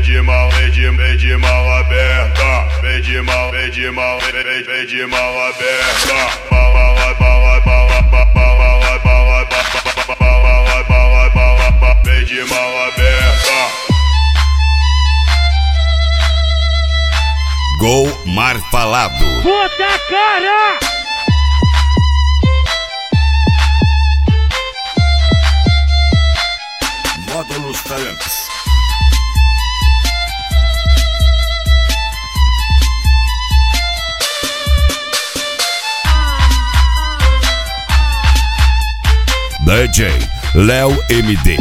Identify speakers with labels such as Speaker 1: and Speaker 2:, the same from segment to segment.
Speaker 1: de mal aberta, vem de mal aberta, vem de mal aberta.
Speaker 2: Gol Mar Falado.
Speaker 3: Puta cara!
Speaker 2: Módulos Talentos. DJ Léo MD.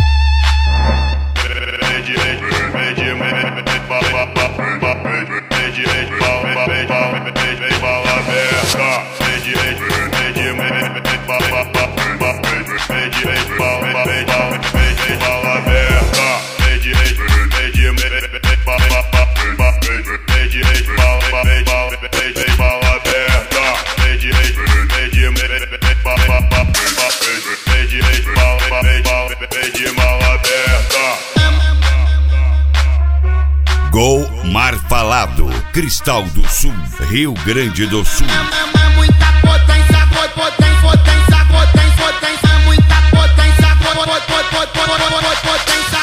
Speaker 2: Gol Mar Falado, Cristal do Sul, Rio Grande do Sul.
Speaker 4: Muita potência, potência, muita potência, potência.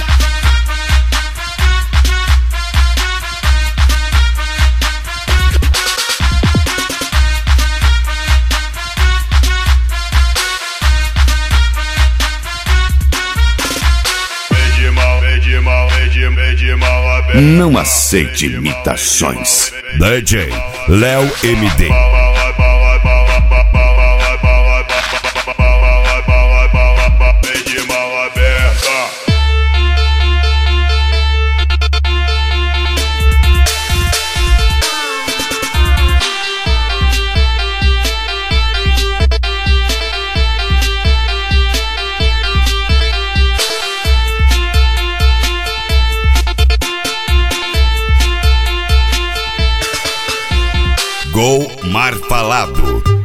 Speaker 2: Não aceite imitações. DJ Léo MD. Gol Mar Falado.